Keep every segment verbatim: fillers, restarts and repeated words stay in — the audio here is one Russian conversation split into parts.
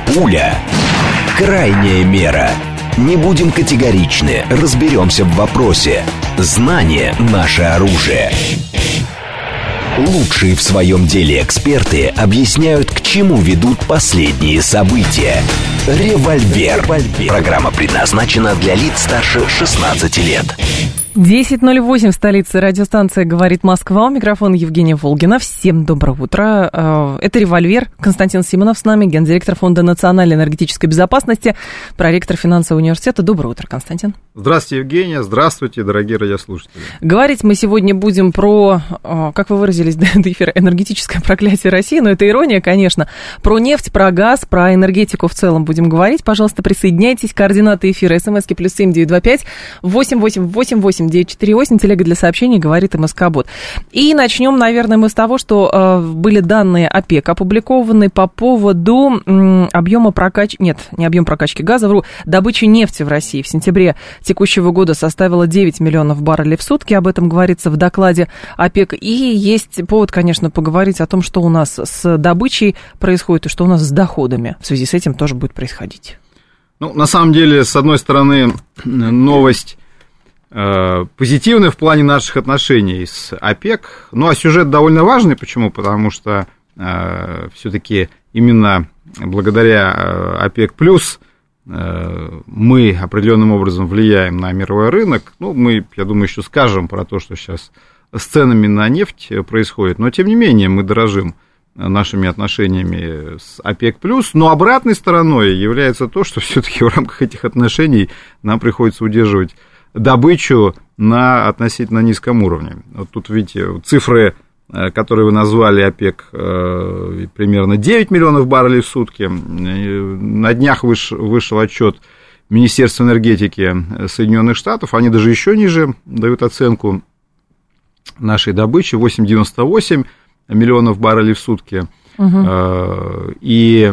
Пуля. Крайняя мера. Не будем категоричны, разберемся в вопросе. Знание – наше оружие. Лучшие в своем деле эксперты объясняют, к чему ведут последние события. Револьвер. Программа предназначена для лиц старше шестнадцати лет. десять ноль восемь в столице. Радиостанция «Говорит Москва». У микрофона Евгения Волгина. Всем доброе утро. Это «Револьвер». Константин Симонов с нами, гендиректор Фонда национальной энергетической безопасности, проректор финансового университета. Доброе утро, Константин. Здравствуйте, Евгения. Здравствуйте, дорогие радиослушатели. Говорить мы сегодня будем про, как вы выразились до эфира, энергетическое проклятие России. Но это ирония, конечно. Про нефть, про газ, про энергетику в целом будем говорить. Пожалуйста, присоединяйтесь. Координаты эфира. СМСки плюс семь девятьсот двадцать пять восемь восемь восемь восемь девять четыре восемь, телега для сообщений, говорит МСК-бот. И начнем, наверное, мы с того, что э, были данные ОПЕК опубликованы по поводу м, объема прокачки, нет, не объем прокачки газа, вру, добычи нефти в России в сентябре текущего года составила девять миллионов баррелей в сутки, об этом говорится в докладе ОПЕК. И есть повод, конечно, поговорить о том, что у нас с добычей происходит и что у нас с доходами в связи с этим тоже будет происходить. Ну, на самом деле, с одной стороны, новость позитивный в плане наших отношений с ОПЕК. Ну, а сюжет довольно важный. Почему? Потому что э, все-таки именно благодаря ОПЕК+, э, мы определенным образом влияем на мировой рынок. Ну, мы, я думаю, еще скажем про то, что сейчас с ценами на нефть происходит. Но, тем не менее, мы дорожим нашими отношениями с ОПЕК+. Но обратной стороной является то, что все-таки в рамках этих отношений нам приходится удерживать добычу на относительно низком уровне. Вот тут, видите, цифры, которые вы назвали, ОПЕК, примерно девять миллионов баррелей в сутки. На днях выш, вышел отчет Министерства энергетики Соединенных Штатов, они даже еще ниже дают оценку нашей добычи, восемь целых девяносто восемь миллионов баррелей в сутки. Угу. И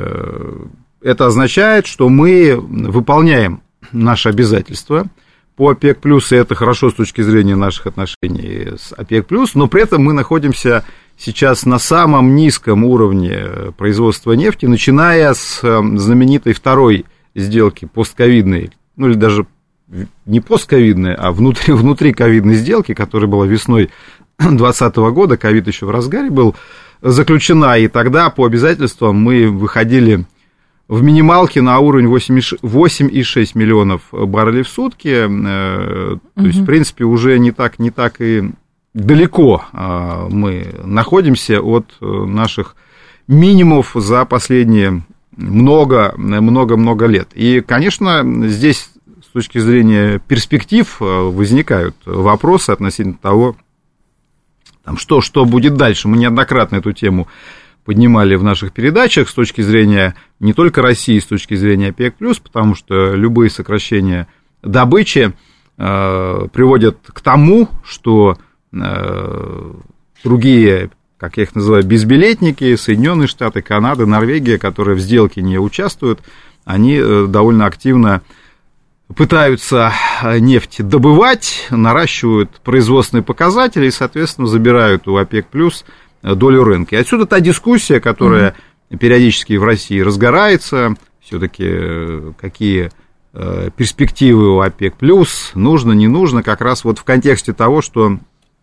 это означает, что мы выполняем наши обязательства по ОПЕК+, и это хорошо с точки зрения наших отношений с ОПЕК+, но при этом мы находимся сейчас на самом низком уровне производства нефти, начиная с знаменитой второй сделки постковидной, ну или даже не постковидной, а внутри, внутри ковидной сделки, которая была весной две тысячи двадцатого года, ковид еще в разгаре был, заключена, и тогда по обязательствам мы выходили в минималке на уровень восемь целых шесть миллионов баррелей в сутки, то есть, в принципе, уже не так, не так и далеко мы находимся от наших минимумов за последние много-много-много лет. И, конечно, здесь с точки зрения перспектив возникают вопросы относительно того, там, что, что будет дальше. Мы неоднократно эту тему поднимали в наших передачах с точки зрения не только России, с точки зрения ОПЕК+, потому что любые сокращения добычи э, приводят к тому, что э, другие, как я их называю, безбилетники, Соединенные Штаты, Канада, Норвегия, которые в сделке не участвуют, они э, довольно активно пытаются нефть добывать, наращивают производственные показатели и, соответственно, забирают у ОПЕК+, долю рынка. И отсюда та дискуссия, которая mm-hmm. периодически в России разгорается, все-таки какие перспективы у ОПЕК+, нужно, не нужно, как раз вот в контексте того, что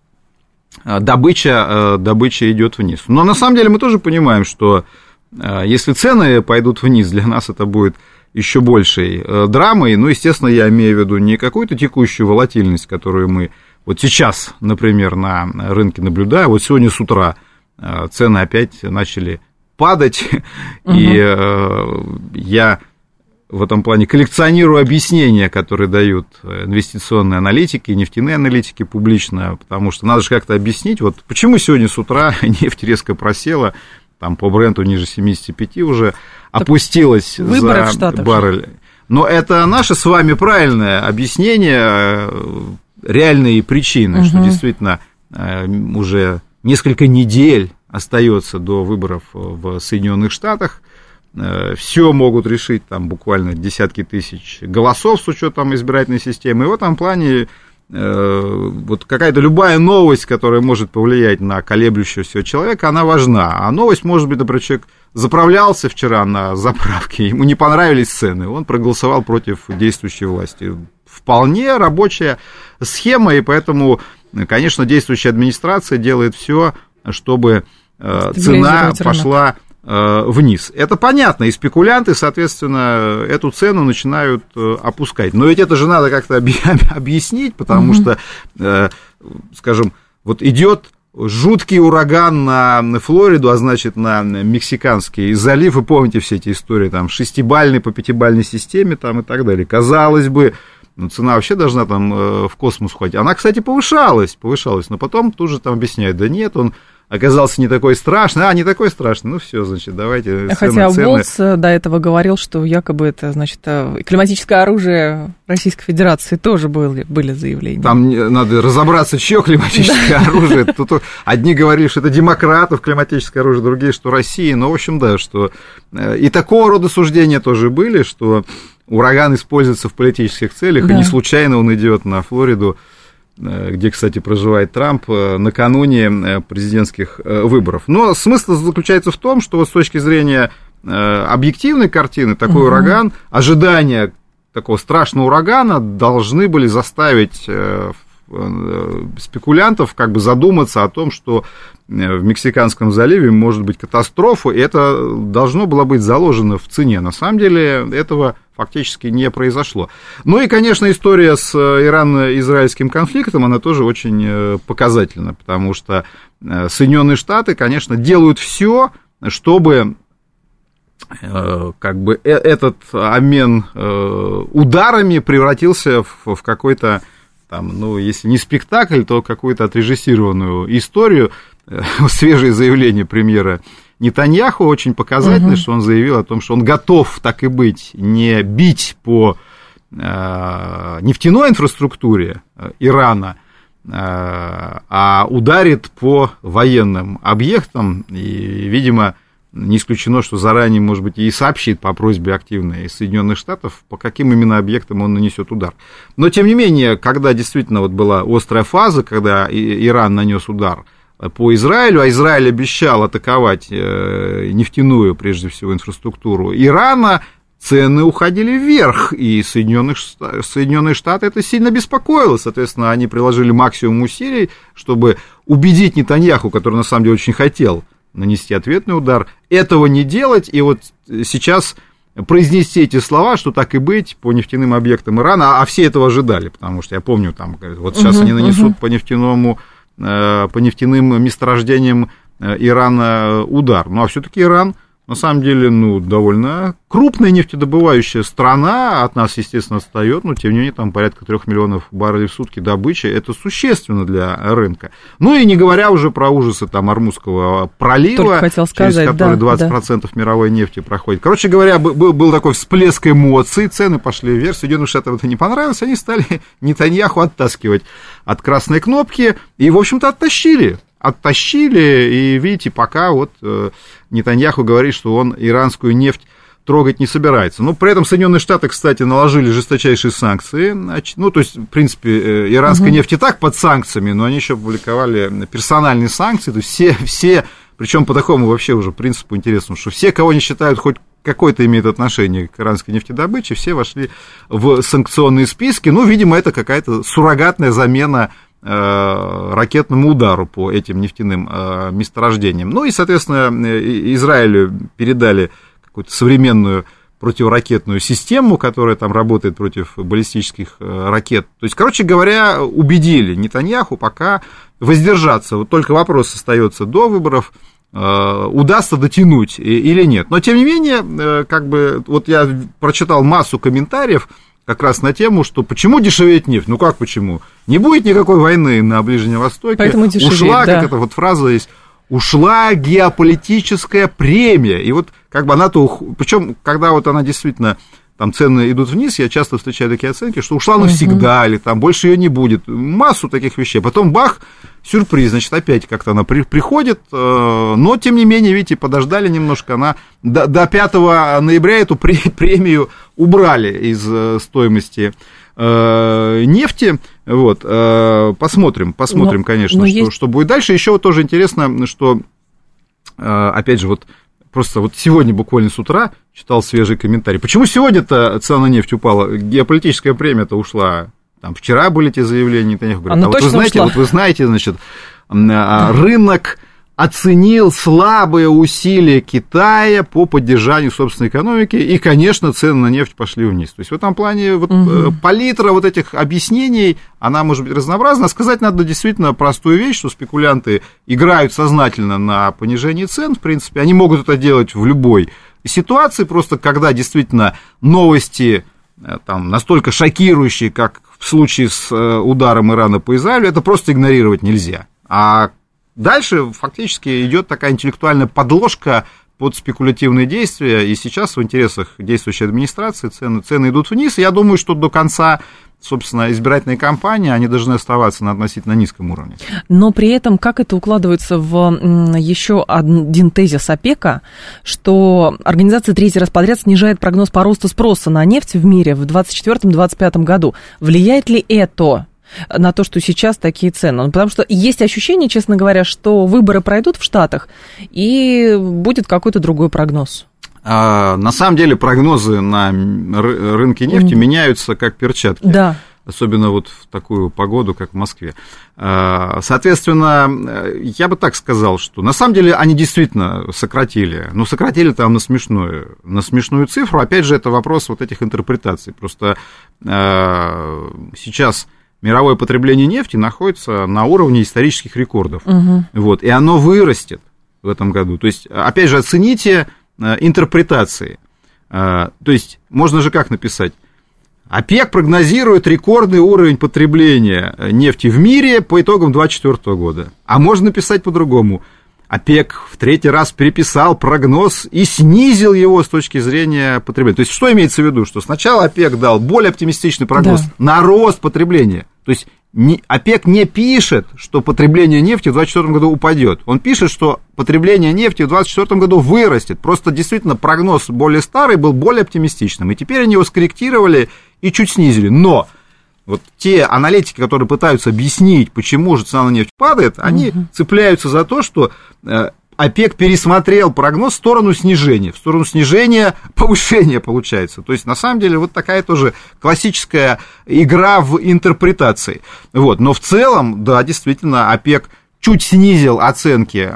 добыча, добыча идет вниз. Но на самом деле мы тоже понимаем, что если цены пойдут вниз, для нас это будет еще большей драмой. Ну, естественно, я имею в виду не какую-то текущую волатильность, которую мы вот сейчас, например, на рынке наблюдаем. Вот сегодня с утра цены опять начали падать, угу. и я в этом плане коллекционирую объяснения, которые дают инвестиционные аналитики, нефтяные аналитики публично, потому что надо же как-то объяснить, вот почему сегодня с утра нефть резко просела, там по бренду ниже семьдесят пять уже так опустилась за баррель. Но это наше с вами правильное объяснение, реальные причины, угу. что действительно уже несколько недель остается до выборов в Соединенных Штатах. Все могут решить там буквально десятки тысяч голосов с учетом избирательной системы. И в этом плане вот какая-то любая новость, которая может повлиять на колеблющегося человека, она важна. А новость, может быть, например, человек заправлялся вчера на заправке, ему не понравились цены, он проголосовал против действующей власти. Вполне рабочая схема, и поэтому, конечно, действующая администрация делает все, чтобы цена пошла вниз. Это понятно, и спекулянты, соответственно, эту цену начинают опускать. Но ведь это же надо как-то объяснить, потому mm-hmm. что, скажем, вот идет жуткий ураган на Флориду, а значит, на Мексиканский залив, вы помните все эти истории, там, шестибалльной по пятибалльной системе, там, и так далее. Казалось бы, ну, цена вообще должна там в космос уходить. Она, кстати, повышалась, повышалась, но потом тут же там объясняют, да нет, он оказался не такой страшный, а, не такой страшный, ну все, значит, давайте цены, Хотя цены. Болтс до этого говорил, что якобы это, значит, климатическое оружие Российской Федерации тоже были, были заявления. Там надо разобраться, чье климатическое оружие. Тут одни говорили, что это демократов климатическое оружие, другие, что России, но, в общем, да, что и такого рода суждения тоже были, что ураган используется в политических целях, да. И не случайно он идет на Флориду, где, кстати, проживает Трамп, накануне президентских выборов. Но смысл заключается в том, что вот с точки зрения объективной картины такой угу. ураган, ожидания такого страшного урагана должны были заставить спекулянтов как бы задуматься о том, что в Мексиканском заливе может быть катастрофа, и это должно было быть заложено в цене. На самом деле этого фактически не произошло. Ну и, конечно, история с ирано-израильским конфликтом, она тоже очень показательна, потому что Соединенные Штаты, конечно, делают все, чтобы как бы этот обмен ударами превратился в, в какой-то там, ну, если не спектакль, то какую-то отрежиссированную историю. Свежее заявление премьера Нетаньяху очень показательно, угу. что он заявил о том, что он готов, так и быть, не бить по э, нефтяной инфраструктуре Ирана, э, а ударит по военным объектам, и, видимо, не исключено, что заранее, может быть, и сообщит по просьбе активной из Соединенных Штатов, по каким именно объектам он нанесет удар. Но, тем не менее, когда действительно вот была острая фаза, когда Иран нанес удар по Израилю, а Израиль обещал атаковать нефтяную, прежде всего, инфраструктуру Ирана, цены уходили вверх, и Соединенных, Соединенные Штаты это сильно беспокоило. Соответственно, они приложили максимум усилий, чтобы убедить Нетаньяху, который на самом деле очень хотел нанести ответный удар, этого не делать, и вот сейчас произнести эти слова, что так и быть, по нефтяным объектам Ирана, а все этого ожидали, потому что я помню, там, вот сейчас uh-huh, они нанесут uh-huh. по нефтяному, по нефтяным месторождениям Ирана удар, ну, а все-таки Иран, на самом деле, ну, довольно крупная нефтедобывающая страна, от нас, естественно, отстает, но, тем не менее, там порядка трех миллионов баррелей в сутки добычи, это существенно для рынка. Ну, и не говоря уже про ужасы там Ормузского пролива, сказать, через который да, двадцать процентов да. мировой нефти проходит. Короче говоря, был, был такой всплеск эмоций, цены пошли вверх, Соединенным Штатам это не понравилось, они стали Нетаньяху оттаскивать от красной кнопки, и, в общем-то, оттащили. Оттащили, и видите, пока вот э, Нетаньяху говорит, что он иранскую нефть трогать не собирается. Но при этом Соединенные Штаты, кстати, наложили жесточайшие санкции. Ну, то есть, в принципе, иранская uh-huh. нефть и так под санкциями, но они еще опубликовали персональные санкции. То есть все, все, причем по такому вообще уже принципу интересному, что все, кого они считают хоть какое-то имеет отношение к иранской нефтедобыче, все вошли в санкционные списки. Ну, видимо, это какая-то суррогатная замена ракетному удару по этим нефтяным месторождениям. Ну и, соответственно, Израилю передали какую-то современную противоракетную систему, которая там работает против баллистических ракет. То есть, короче говоря, убедили Нетаньяху пока воздержаться. Вот только вопрос остается до выборов, удастся дотянуть или нет. Но, тем не менее, как бы, вот я прочитал массу комментариев как раз на тему, что почему дешевеет нефть? Ну как почему? Не будет никакой войны на Ближнем Востоке. Поэтому дешевеет, ушла, да. как эта вот фраза есть, ушла геополитическая премия. И вот как бы она-то, причем, когда вот она действительно, там цены идут вниз, я часто встречаю такие оценки, что ушла навсегда, угу. или там больше ее не будет. Массу таких вещей. Потом бах, сюрприз, значит, опять как-то она при, приходит, но, тем не менее, видите, подождали немножко, она до, до пятого ноября эту премию убрали из стоимости нефти. Вот, посмотрим, посмотрим, но, конечно, но что, есть... что будет дальше. Еще вот тоже интересно, что, опять же, вот просто вот сегодня буквально с утра читал свежий комментарий. Почему сегодня-то цена на нефть упала? Геополитическая премия-то ушла. Там вчера были эти заявления, Нетаньяху говорит, а вот вы знаете, ушла. вот вы знаете, значит, рынок оценил слабые усилия Китая по поддержанию собственной экономики, и, конечно, цены на нефть пошли вниз. То есть в этом плане вот, угу. палитра вот этих объяснений, она может быть разнообразна. Сказать надо действительно простую вещь, что спекулянты играют сознательно на понижении цен, в принципе, они могут это делать в любой ситуации, просто когда действительно новости там, настолько шокирующие, как в случае с ударом Ирана по Израилю, это просто игнорировать нельзя. А дальше фактически идет такая интеллектуальная подложка под спекулятивные действия, и сейчас в интересах действующей администрации цены, цены идут вниз, и я думаю, что до конца, собственно, избирательной кампании они должны оставаться на относительно низком уровне. Но при этом как это укладывается в еще один тезис ОПЕКа, что организация третий раз подряд снижает прогноз по росту спроса на нефть в мире в двадцать четвёртом — двадцать пятом году. Влияет ли это на то, что сейчас такие цены? Ну, потому что есть ощущение, честно говоря, что выборы пройдут в Штатах, и будет какой-то другой прогноз. А, на самом деле прогнозы на рынке нефти mm. меняются как перчатки. Да. Особенно вот в такую погоду, как в Москве. Соответственно, я бы так сказал, что на самом деле они действительно сократили, но сократили там на смешную, на смешную цифру. Опять же, это вопрос вот этих интерпретаций. Просто сейчас мировое потребление нефти находится на уровне исторических рекордов. Угу. Вот, и оно вырастет в этом году. То есть, опять же, оцените интерпретации. То есть, можно же как написать? ОПЕК прогнозирует рекордный уровень потребления нефти в мире по итогам две тысячи двадцать четвёртого года. А можно написать по-другому. ОПЕК в третий раз переписал прогноз и снизил его с точки зрения потребления. То есть, что имеется в виду? Что сначала ОПЕК дал более оптимистичный прогноз да. на рост потребления. То есть, не, ОПЕК не пишет, что потребление нефти в две тысячи двадцать четвёртом году упадет. Он пишет, что потребление нефти в две тысячи двадцать четвёртом году вырастет. Просто действительно прогноз более старый был более оптимистичным. И теперь они его скорректировали и чуть снизили. Но вот те аналитики, которые пытаются объяснить, почему же цена на нефть падает, они угу. цепляются за то, что ОПЕК пересмотрел прогноз в сторону снижения, в сторону снижения повышения получается. То есть, на самом деле, вот такая тоже классическая игра в интерпретации. Вот. Но в целом, да, действительно, ОПЕК чуть снизил оценки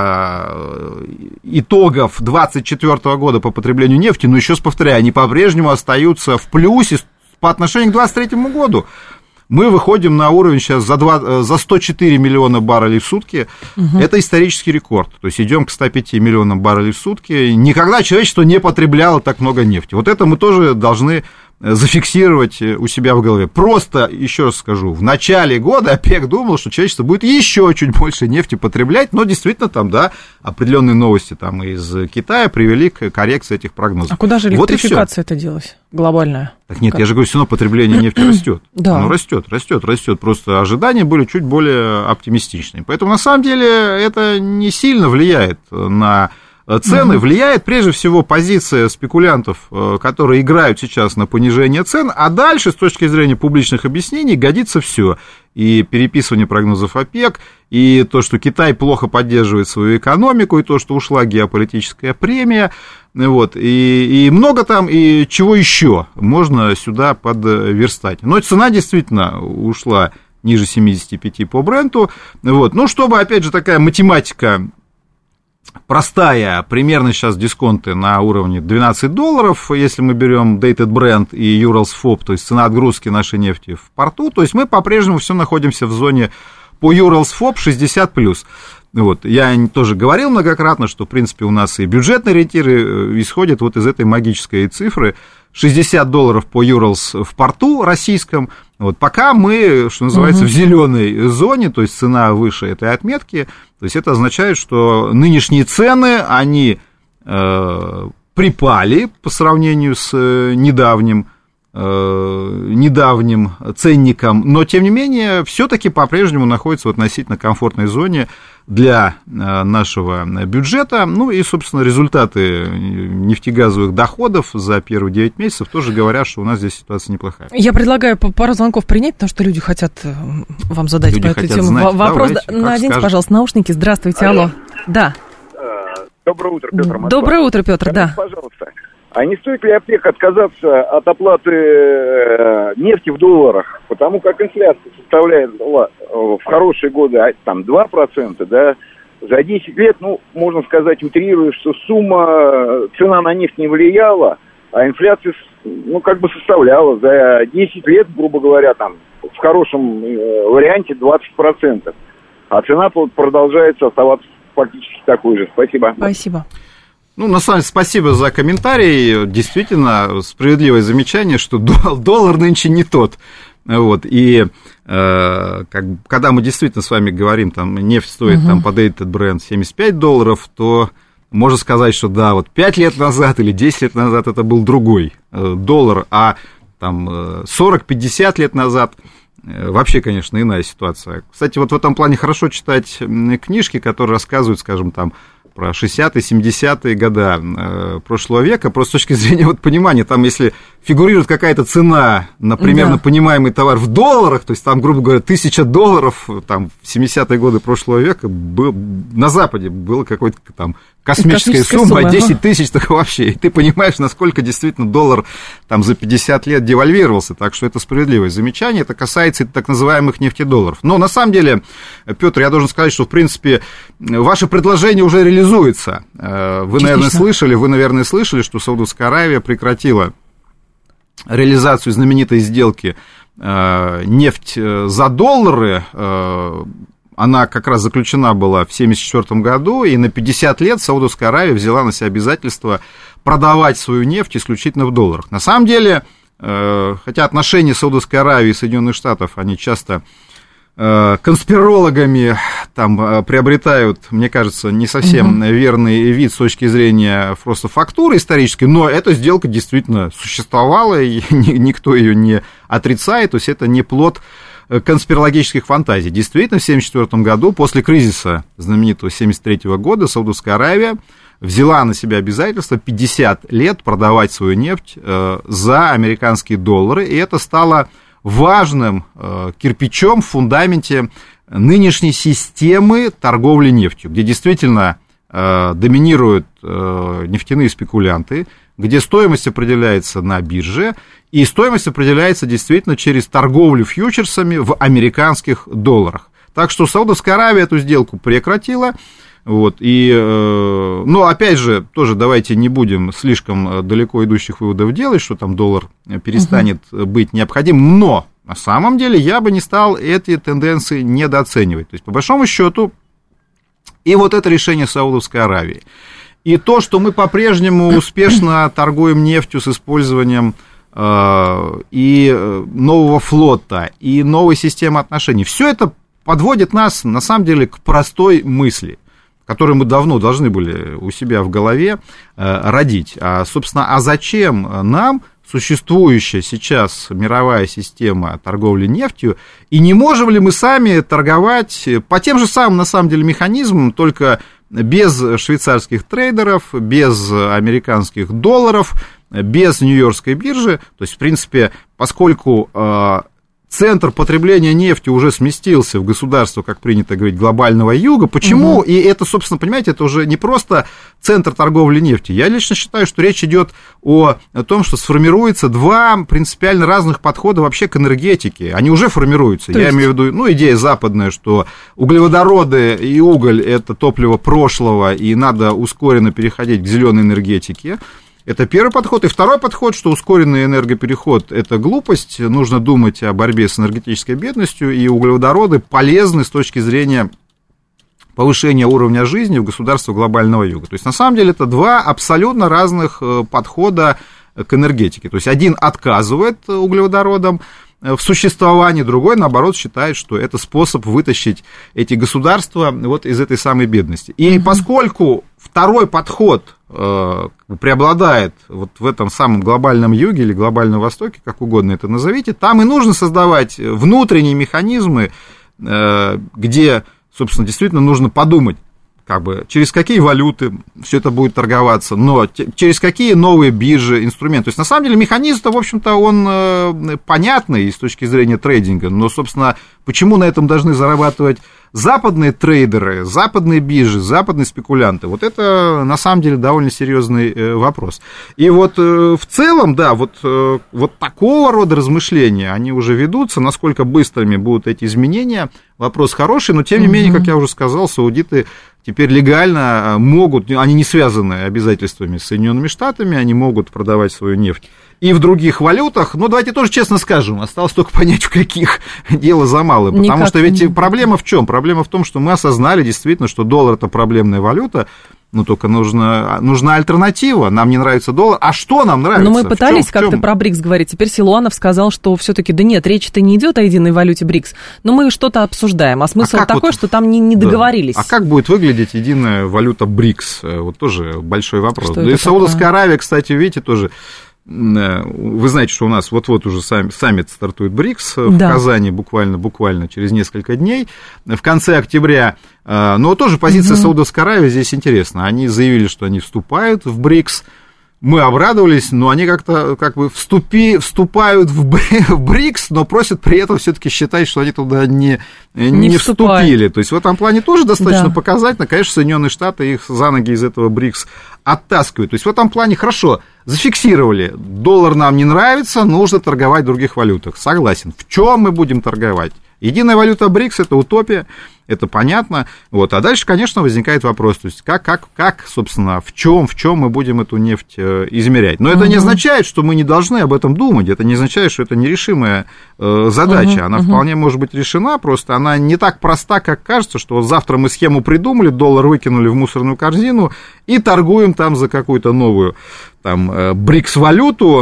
э, итогов две тысячи двадцать четвёртого года по потреблению нефти, но еще раз повторяю, они по-прежнему остаются в плюсе по отношению к две тысячи двадцать третьему году. Мы выходим на уровень сейчас за, два, за сто четыре миллиона баррелей в сутки. Угу. Это исторический рекорд. То есть идем к ста пяти миллионам баррелей в сутки. Никогда человечество не потребляло так много нефти. Вот это мы тоже должны зафиксировать у себя в голове. Просто, еще раз скажу, в начале года ОПЕК думал, что человечество будет еще чуть больше нефти потреблять, но действительно там, да, определенные новости там из Китая привели к коррекции этих прогнозов. А куда же электрификация вот это делась глобальная? Так нет, как? Я же говорю, все равно потребление нефти растет. Да. Оно растет, растет, растет. Просто ожидания были чуть более оптимистичные. Поэтому на самом деле это не сильно влияет на цены, угу. влияет прежде всего позиция спекулянтов, которые играют сейчас на понижение цен, а дальше, с точки зрения публичных объяснений, годится все. И переписывание прогнозов ОПЕК, и то, что Китай плохо поддерживает свою экономику, и то, что ушла геополитическая премия, вот, и, и много там, и чего еще можно сюда подверстать. Но цена действительно ушла ниже семидесяти пяти по Бренту, вот, ну, чтобы, опять же, такая математика простая, примерно сейчас дисконты на уровне двенадцать долларов, если мы берем Dated Brent и Urals-эф о пи, то есть цена отгрузки нашей нефти в порту, то есть мы по-прежнему все находимся в зоне по Urals-эф о пи шестьдесят плюс. Вот, я тоже говорил многократно, что, в принципе, у нас и бюджетные ориентиры исходят вот из этой магической цифры. шестьдесят долларов по Urals в порту российском. Вот, пока мы, что называется, угу. в зеленой зоне, то есть цена выше этой отметки, то есть это означает, что нынешние цены, они э, припали по сравнению с недавним, э, недавним ценником, но, тем не менее, все-таки по-прежнему находится в относительно комфортной зоне. для нашего бюджета. Ну и, собственно, результаты нефтегазовых доходов за первые девять месяцев тоже говорят, что у нас здесь ситуация неплохая. Я предлагаю пару звонков принять, потому что люди хотят вам задать люди по этой теме знать. Вопрос. Давайте, наденьте, скажете. Пожалуйста, наушники. Здравствуйте, алло. алло. Да. Доброе утро, Петр Москва. Доброе утро, Петр, да. Пожалуйста. А не стоит ли ОПЕК отказаться от оплаты нефти в долларах? Потому как инфляция составляет в хорошие годы там два процента, да, за десять лет, ну, можно сказать, утрируя, что сумма, цена на нефть не влияла, а инфляция, ну, как бы составляла за десять лет, грубо говоря, там, в хорошем варианте двадцать процентов. А цена продолжает оставаться фактически такой же. Спасибо. Спасибо. Ну, на самом деле, спасибо за комментарий. Действительно, справедливое замечание, что доллар нынче не тот. Вот, и э, как, когда мы действительно с вами говорим, там, нефть стоит, uh-huh. там, по Dated Brent семьдесят пять долларов, то можно сказать, что да, вот пять лет назад или десять лет назад это был другой э, доллар, а там сорок-пятьдесят лет назад э, вообще, конечно, иная ситуация. Кстати, вот в этом плане хорошо читать книжки, которые рассказывают, скажем, там, про шестидесятые, семидесятые годы э, прошлого века, просто с точки зрения вот, понимания, там, если фигурирует какая-то цена на примерно да. понимаемый товар в долларах, то есть там, грубо говоря, тысяча долларов, там, в семидесятые годы прошлого века был, на Западе была какая-то там космическая, космическая сумма, сумма, а десять тысяч так вообще, и ты понимаешь, насколько действительно доллар там за пятьдесят лет девальвировался, так что это справедливое замечание, это касается так называемых нефтедолларов. Но на самом деле, Петр, я должен сказать, что, в принципе, ваше предложение уже реализуется. Вы, Частично. наверное, слышали, вы, наверное, слышали, что Саудовская Аравия прекратила реализацию знаменитой сделки нефть за доллары. Она как раз заключена была в семьдесят четвёртом году, и на пятьдесят лет Саудовская Аравия взяла на себя обязательство продавать свою нефть исключительно в долларах. На самом деле, хотя отношения Саудовской Аравии и Соединенных Штатов, они часто конспирологами там приобретают, мне кажется, не совсем uh-huh. верный вид с точки зрения просто фактуры исторической, но эта сделка действительно существовала, и никто ее не отрицает, то есть это не плод конспирологических фантазий. Действительно, в семьдесят четвёртом году, после кризиса знаменитого семьдесят третьего года, Саудовская Аравия взяла на себя обязательство пятьдесят лет продавать свою нефть за американские доллары, и это стало важным э, кирпичом в фундаменте нынешней системы торговли нефтью, где действительно э, доминируют э, нефтяные спекулянты, где стоимость определяется на бирже, и стоимость определяется действительно через торговлю фьючерсами в американских долларах. Так что Саудовская Аравия эту сделку прекратила. Вот, и, э, ну, опять же, тоже давайте не будем слишком далеко идущих выводов делать, что там доллар перестанет uh-huh. быть необходим, но на самом деле я бы не стал эти тенденции недооценивать. То есть, по большому счету, и вот это решение Саудовской Аравии, и то, что мы по-прежнему успешно торгуем нефтью с использованием э, и нового флота, и новой системы отношений, все это подводит нас, на самом деле, к простой мысли, которые мы давно должны были у себя в голове э, родить. А, собственно, а зачем нам существующая сейчас мировая система торговли нефтью, и не можем ли мы сами торговать по тем же самым, на самом деле, механизмам, только без швейцарских трейдеров, без американских долларов, без Нью-Йоркской биржи? То есть, в принципе, поскольку э, центр потребления нефти уже сместился в государство, как принято говорить, глобального юга. Почему? Угу. И это, собственно, понимаете, это уже не просто центр торговли нефтью. Я лично считаю, что речь идет о, о том, что сформируется два принципиально разных подхода вообще к энергетике. Они уже формируются. То Я есть... имею в виду, ну, идея западная, что углеводороды и уголь – это топливо прошлого, и надо ускоренно переходить к зеленой энергетике. Это первый подход. И второй подход, что ускоренный энергопереход – это глупость, нужно думать о борьбе с энергетической бедностью, и углеводороды полезны с точки зрения повышения уровня жизни в государствах глобального юга. То есть, на самом деле, это два абсолютно разных подхода к энергетике. То есть, один отказывает углеводородам в существовании, другой, наоборот, считает, что это способ вытащить эти государства вот из этой самой бедности. И mm-hmm. поскольку второй подход э, преобладает вот в этом самом глобальном юге или глобальном востоке, как угодно это назовите, там и нужно создавать внутренние механизмы, э, где собственно, действительно нужно подумать, как бы, через какие валюты все это будет торговаться, но через какие новые биржи, инструменты. То есть, на самом деле, механизм-то, в общем-то, он э, понятный с точки зрения трейдинга, но, собственно, почему на этом должны зарабатывать западные трейдеры, западные биржи, западные спекулянты? Вот это, на самом деле, довольно серьезный э, вопрос. И вот э, в целом, да, вот, э, вот такого рода размышления, они уже ведутся, насколько быстрыми будут эти изменения, вопрос хороший, но, тем не менее, как я уже сказал, саудиты теперь легально могут, они не связаны обязательствами с Соединенными Штатами, они могут продавать свою нефть и в других валютах, но давайте тоже честно скажем, осталось только понять, в каких, дело за малым, потому Никак что ведь не... проблема в чем? Проблема в том, что мы осознали действительно, что доллар – это проблемная валюта, но только нужна, нужна альтернатива. Нам не нравится доллар. А что нам нравится? Но мы пытались как-то про БРИКС говорить. Теперь Силуанов сказал, что все-таки да нет, речь-то не идет о единой валюте БРИКС. Но мы что-то обсуждаем. А смысл а такой, вот, что там не, не договорились. Да. А как будет выглядеть единая валюта БРИКС? Вот тоже большой вопрос. Что да и Саудовская Аравия, кстати, видите, тоже. Вы знаете, что у нас вот-вот уже саммит стартует БРИКС в да. Казани буквально, буквально через несколько дней, в конце октября. Но тоже позиция угу. Саудовской Аравии здесь интересна. Они заявили, что они вступают в БРИКС. Мы обрадовались, но они как-то как бы вступи, вступают в БРИКС, но просят при этом все-таки считать, что они туда не, не, не вступили. То есть в этом плане тоже достаточно да. показательно. Конечно, Соединенные Штаты их за ноги из этого БРИКС оттаскивают. То есть в этом плане хорошо, зафиксировали. Доллар нам не нравится, нужно торговать в других валютах. Согласен. В чем мы будем торговать? Единая валюта БРИКС – это утопия, это понятно. Вот. А дальше, конечно, возникает вопрос, то есть как, как, как собственно, в чем, в чем мы будем эту нефть э, измерять. Но это uh-huh. не означает, что мы не должны об этом думать, это не означает, что это нерешимая э, задача. Uh-huh. Она uh-huh. вполне может быть решена, просто она не так проста, как кажется, что вот завтра мы схему придумали, доллар выкинули в мусорную корзину и торгуем там за какую-то новую там БРИКС-валюту,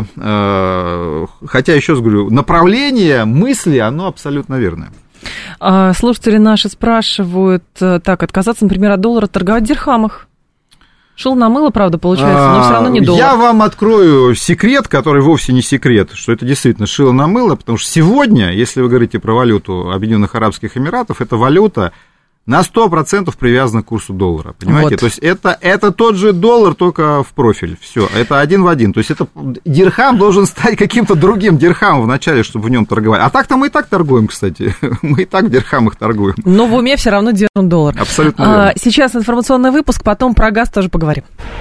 хотя, еще раз говорю, направление мысли, оно абсолютно верное. Слушатели наши спрашивают, так, отказаться, например, от доллара, торговать в дирхамах. Шил на мыло, правда, получается, но все равно не доллар. Я вам открою секрет, который вовсе не секрет, что это действительно шило на мыло, потому что сегодня, если вы говорите про валюту Объединенных Арабских Эмиратов, это валюта на сто процентов привязана к курсу доллара, понимаете? Вот. То есть это, это тот же доллар, только в профиль, все, это один в один. То есть это дирхам должен стать каким-то другим дирхамом вначале, чтобы в нем торговать. А так-то мы и так торгуем, кстати, мы и так в дирхамах торгуем. Но в уме все равно держим доллар. Абсолютно верно. А, сейчас информационный выпуск, потом про газ тоже поговорим.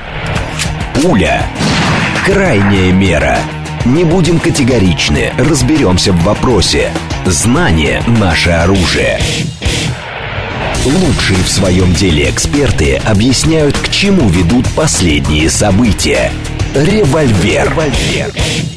Пуля. Крайняя мера. Не будем категоричны, разберемся в вопросе. Знание – наше оружие. Лучшие в своем деле эксперты объясняют, к чему ведут последние события. Револьвер. Револьвер.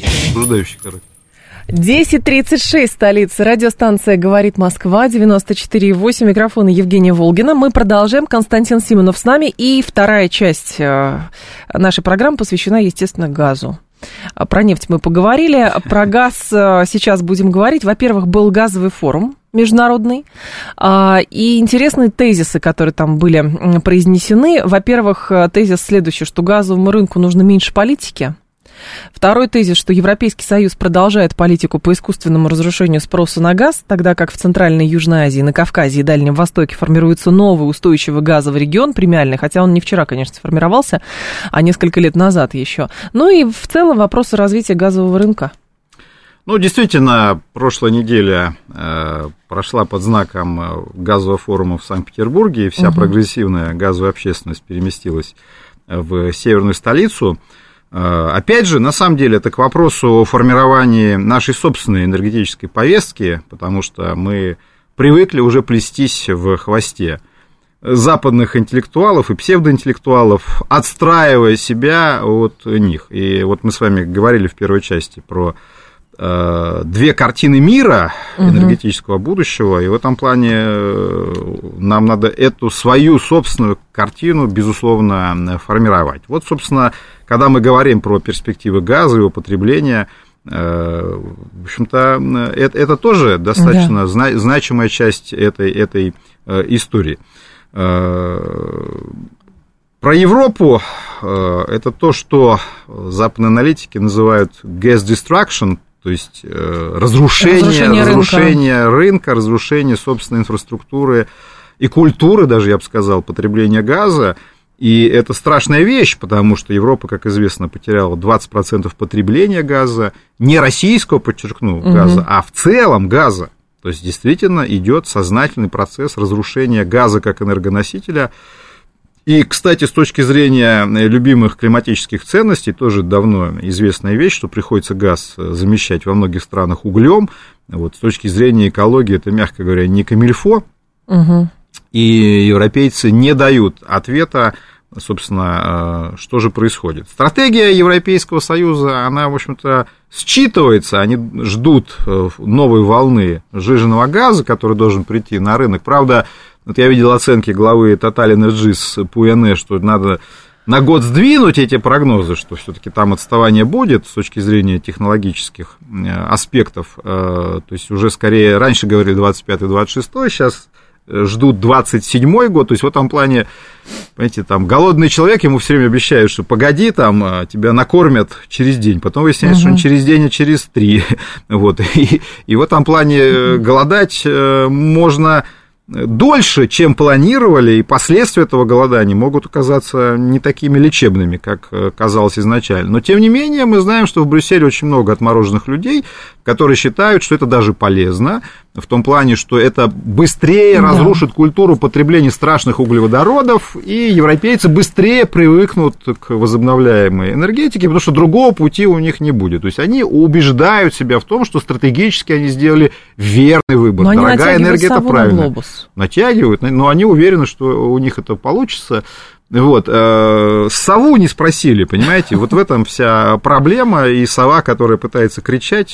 десять тридцать шесть, столица. Радиостанция «Говорит Москва», девяносто четыре и восемь. Микрофон Евгения Волгина. Мы продолжаем. Константин Симонов с нами. И вторая часть нашей программы посвящена, естественно, газу. Про нефть мы поговорили. Про газ сейчас будем говорить. Во-первых, был газовый форум международный, и интересные тезисы, которые там были произнесены. Во-первых, тезис следующий, что газовому рынку нужно меньше политики. Второй тезис, что Европейский Союз продолжает политику по искусственному разрушению спроса на газ, тогда как в Центральной и Южной Азии, на Кавказе и Дальнем Востоке формируется новый устойчивый газовый регион, премиальный, хотя он не вчера, конечно, сформировался, а несколько лет назад еще. Ну и в целом вопросы развития газового рынка. Ну, действительно, прошлая неделя э, прошла под знаком газового форума в Санкт-Петербурге, и вся угу. прогрессивная газовая общественность переместилась в северную столицу. Э, опять же, на самом деле, это к вопросу о формировании нашей собственной энергетической повестки, потому что мы привыкли уже плестись в хвосте западных интеллектуалов и псевдоинтеллектуалов, отстраивая себя от них. И вот мы с вами говорили в первой части про две картины мира энергетического угу. будущего, и в этом плане нам надо эту свою собственную картину, безусловно, формировать. Вот, собственно, когда мы говорим про перспективы газа, его потребления, в общем-то, это, это тоже достаточно да. значимая часть этой, этой истории. Про Европу это то, что западные аналитики называют gas destruction, то есть разрушение, разрушение, разрушение рынка. рынка, разрушение собственной инфраструктуры и культуры даже, я бы сказал, потребления газа. И это страшная вещь, потому что Европа, как известно, потеряла двадцать процентов потребления газа, не российского, подчеркну, угу. газа, а в целом газа. То есть, действительно, идет сознательный процесс разрушения газа как энергоносителя. И, кстати, с точки зрения любимых климатических ценностей, тоже давно известная вещь, что приходится газ замещать во многих странах углем. Вот, с точки зрения экологии, это, мягко говоря, не камильфо. Угу. И европейцы не дают ответа, собственно, что же происходит. Стратегия Европейского Союза, она, в общем-то, считывается, они ждут новой волны сжиженного газа, который должен прийти на рынок. Правда, вот я видел оценки главы Total Energies Пуэне, что надо на год сдвинуть эти прогнозы, что все-таки там отставание будет с точки зрения технологических аспектов. То есть уже скорее, раньше говорили двадцать пятый двадцать шестой, сейчас ждут двадцать седьмой год, то есть в этом плане, понимаете, там, голодный человек, ему все время обещают, что погоди, там, тебя накормят через день, потом выясняется, угу. что не через день, а через три, вот, и, и в этом плане голодать можно дольше, чем планировали, и последствия этого голодания могут оказаться не такими лечебными, как казалось изначально. Но, тем не менее, мы знаем, что в Брюсселе очень много отмороженных людей, которые считают, что это даже полезно, в том плане, что это быстрее да. разрушит культуру потребления страшных углеводородов, и европейцы быстрее привыкнут к возобновляемой энергетике, потому что другого пути у них не будет. То есть они убеждают себя в том, что стратегически они сделали верный выбор. Но дорогая энергия – это правильно. Натягивают, но они уверены, что у них это получится. Вот, сову не спросили, понимаете, вот в этом вся проблема, и сова, которая пытается кричать,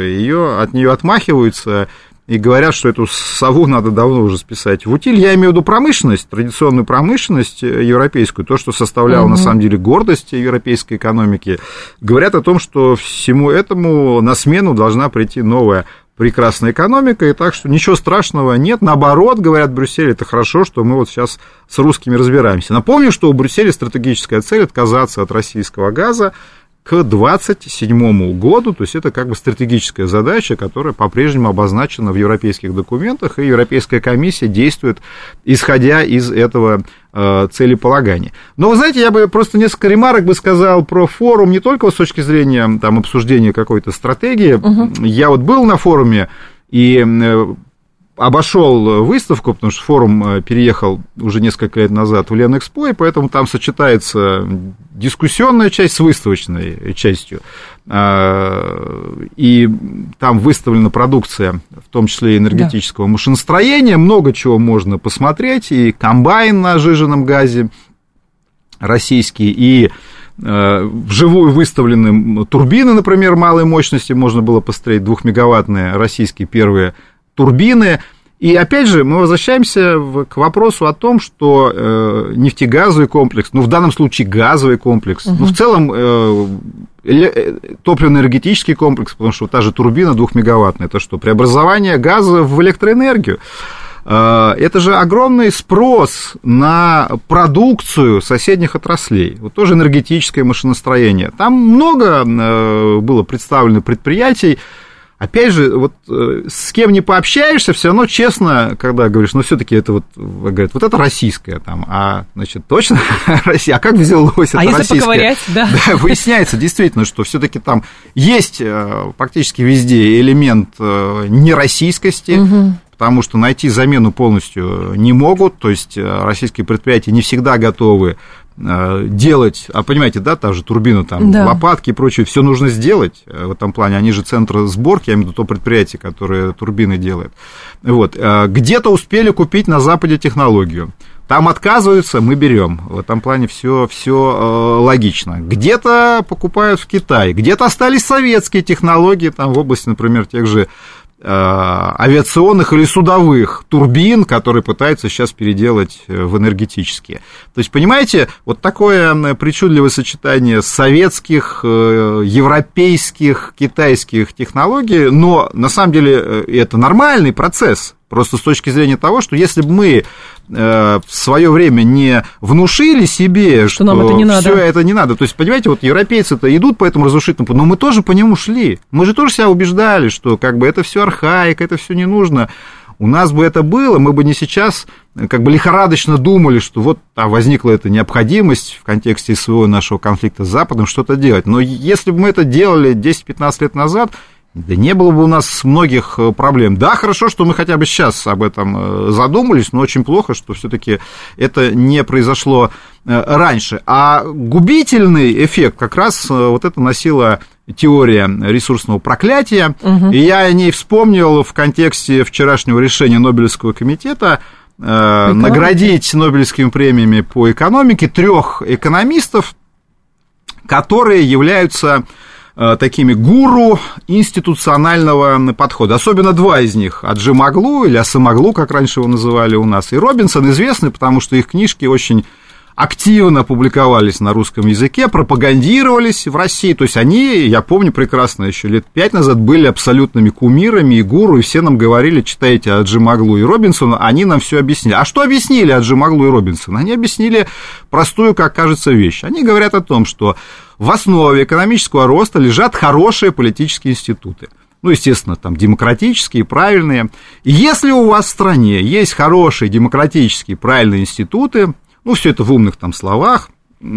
ее, от нее отмахиваются и говорят, что эту сову надо давно уже списать в утиль. Я имею в виду промышленность, традиционную промышленность европейскую, то, что составляло, угу. на самом деле, гордость европейской экономики. Говорят о том, что всему этому на смену должна прийти новая прекрасная экономика, и так что ничего страшного нет. Наоборот, говорят в Брюсселе, это хорошо, что мы вот сейчас с русскими разбираемся. Напомню, что у Брюсселя стратегическая цель отказаться от российского газа к двадцать седьмому году, то есть это как бы стратегическая задача, которая по-прежнему обозначена в европейских документах, и Европейская комиссия действует, исходя из этого э, целеполагания. Но, вы знаете, я бы просто несколько ремарок бы сказал про форум, не только с точки зрения там, обсуждения какой-то стратегии. Угу. Я вот был на форуме и э, обошел выставку, потому что форум переехал уже несколько лет назад в Ленэкспо, и поэтому там сочетается дискуссионная часть с выставочной частью. И там выставлена продукция, в том числе и энергетического да. машиностроения, много чего можно посмотреть, и комбайн на сжиженном газе российский, и вживую выставлены турбины, например, малой мощности, можно было посмотреть двухмегаваттные российские первые турбины. И опять же, мы возвращаемся к вопросу о том, что э, нефтегазовый комплекс, ну, в данном случае газовый комплекс, угу. ну, в целом э, топливно-энергетический комплекс, потому что та же турбина двухмегаваттная, это что, преобразование газа в электроэнергию. Э, это же огромный спрос на продукцию соседних отраслей, вот тоже энергетическое машиностроение. Там много э, было представлено предприятий. Опять же, вот с кем не пообщаешься, все равно честно, когда говоришь, ну, все-таки это вот, говорят, вот это российское, там, а, значит, точно Россия, а как взялось это а российское? А если поковырять, да. Да, выясняется действительно, что все-таки там есть практически везде элемент нероссийскости, угу. потому что найти замену полностью не могут, то есть российские предприятия не всегда готовы делать, а понимаете, да, та же турбина, там, да. лопатки и прочее, все нужно сделать в этом плане, они же центр сборки, я имею в виду то предприятие, которое турбины делает. Вот. Где-то успели купить на Западе технологию, там отказываются, мы берем. В этом плане все, все логично. Где-то покупают в Китае, где-то остались советские технологии, там в области, например, тех же авиационных или судовых турбин, которые пытаются сейчас переделать в энергетические. То есть, понимаете, вот такое причудливое сочетание советских, европейских, китайских технологий, но на самом деле это нормальный процесс. Просто с точки зрения того, что если бы мы э, в свое время не внушили себе, что, что нам это не надо. Все это не надо. То есть, понимаете, вот европейцы-то идут по этому разрушительному пути, но мы тоже по нему шли. Мы же тоже себя убеждали, что как бы это все архаика, это все не нужно. у нас бы это было, мы бы не сейчас как бы лихорадочно думали, что вот там возникла эта необходимость в контексте своего нашего конфликта с Западом что-то делать. Но если бы мы это делали десять-пятнадцать лет назад, да не было бы у нас многих проблем. Да, хорошо, что мы хотя бы сейчас об этом задумались, но очень плохо, что все-таки это не произошло раньше. А губительный эффект как раз вот это носила теория ресурсного проклятия. Угу. И я о ней вспомнил в контексте вчерашнего решения Нобелевского комитета э, наградить Нобелевскими премиями по экономике трех экономистов, которые являются такими гуру институционального подхода. Особенно два из них, Аджемоглу или Асемоглу, как раньше его называли у нас, и Робинсон известны, потому что их книжки очень активно публиковались на русском языке, пропагандировались в России. То есть они, я помню прекрасно, еще лет пять назад были абсолютными кумирами и гуру, и все нам говорили, читайте Аджемоглу и Робинсона, они нам все объяснили. А что объяснили Аджемоглу и Робинсон? Они объяснили простую, как кажется, вещь. Они говорят о том, что в основе экономического роста лежат хорошие политические институты. Ну, естественно, там демократические, правильные. И если у вас в стране есть хорошие демократические, правильные институты, ну, все это в умных там словах,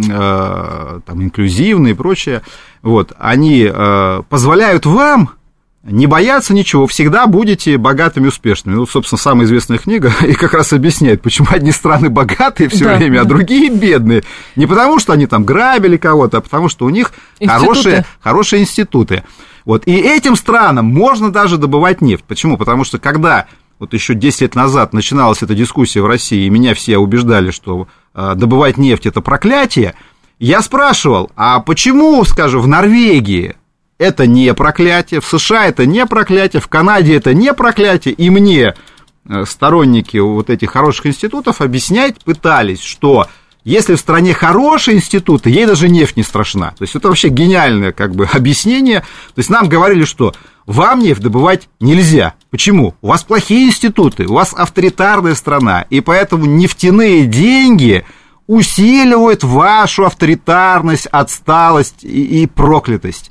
э, там, инклюзивные и прочее, вот, они э, позволяют вам не бояться ничего, всегда будете богатыми и успешными. Ну, собственно, самая известная книга и как раз объясняет, почему одни страны богатые все да, время, да. а другие бедные. Не потому, что они там грабили кого-то, а потому, что у них хорошие, хорошие институты. Вот. И этим странам можно даже добывать нефть. Почему? Потому что когда вот еще десять лет назад начиналась эта дискуссия в России, и меня все убеждали, что э, добывать нефть – это проклятие, я спрашивал, а почему, скажем, в Норвегии это не проклятие, в США это не проклятие, в Канаде это не проклятие, и мне сторонники вот этих хороших институтов объяснять пытались, что если в стране хорошие институты, ей даже нефть не страшна. То есть это вообще гениальное как бы объяснение. То есть нам говорили, что вам нефть добывать нельзя. Почему? У вас плохие институты, у вас авторитарная страна, и поэтому нефтяные деньги усиливают вашу авторитарность, отсталость и, и проклятость.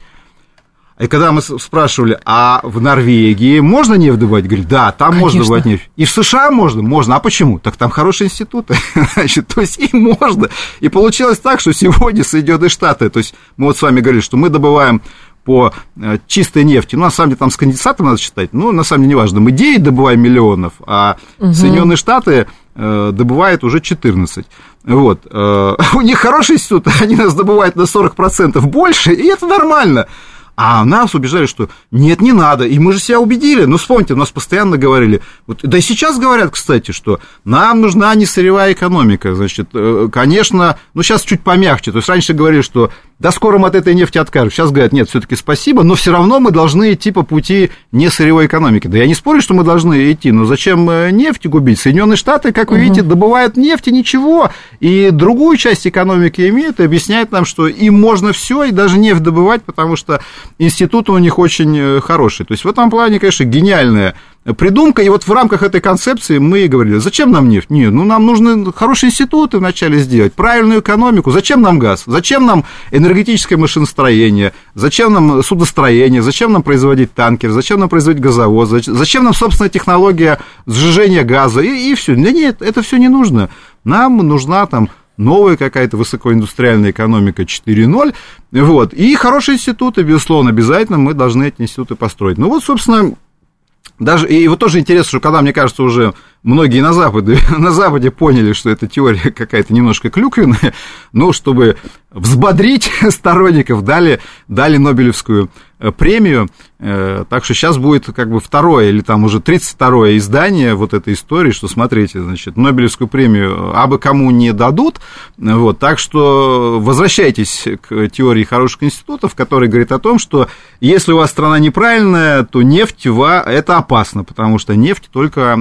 И когда мы спрашивали, а в Норвегии можно нефть добывать? Говорит, да, там Конечно. Можно добывать нефть. И в США можно? Можно. А почему? Так там хорошие институты. Значит, то есть им можно. И получилось так, что сегодня Соединенные Штаты, то есть мы вот с вами говорили, что мы добываем по чистой нефти, ну, на самом деле, там с конденсатом надо считать, ну, на самом деле, неважно, мы девять добываем миллионов, а угу. Соединенные Штаты добывают уже четырнадцать. Вот. У них хорошие институты, они нас добывают на сорок процентов больше, и это нормально. А нас убеждали, что нет, не надо. И мы же себя убедили. Ну, вспомните, у нас постоянно говорили, вот, да и сейчас говорят, кстати, что нам нужна не сырьевая экономика. Значит, конечно, ну, сейчас чуть помягче. То есть раньше говорили, что да скоро мы от этой нефти откажемся. Сейчас говорят, нет, все-таки спасибо, но все равно мы должны идти по пути не сырьевой экономики. Да я не спорю, что мы должны идти, но зачем нефть губить? Соединенные Штаты, как вы угу. видите, добывают нефть и ничего. И другую часть экономики имеют и объясняют нам, что им можно все и даже нефть добывать, потому что институты у них очень хорошие. То есть в этом плане, конечно, гениальная придумка. И вот в рамках этой концепции мы говорили, зачем нам нефть? Нет, ну нам нужны хорошие институты вначале сделать, правильную экономику. Зачем нам газ? Зачем нам энергетическое машиностроение? Зачем нам судостроение? Зачем нам производить танкер? Зачем нам производить газовоз? Зачем нам собственная технология сжижения газа? И, и все. Да нет, это все не нужно. Нам нужна там новая какая-то высокоиндустриальная экономика четыре ноль, вот, и хорошие институты, безусловно, обязательно мы должны эти институты построить. Ну вот, собственно, даже, и вот тоже интересно, что когда, мне кажется, уже многие на Западе, на Западе поняли, что эта теория какая-то немножко клюквенная, ну, чтобы взбодрить сторонников, дали, дали Нобелевскую премию, так что сейчас будет как бы второе или там уже тридцать второе издание вот этой истории, что, смотрите, значит, Нобелевскую премию абы кому не дадут, вот, так что возвращайтесь к теории хороших институтов, которая говорит о том, что если у вас страна неправильная, то нефть, это опасно, потому что нефть только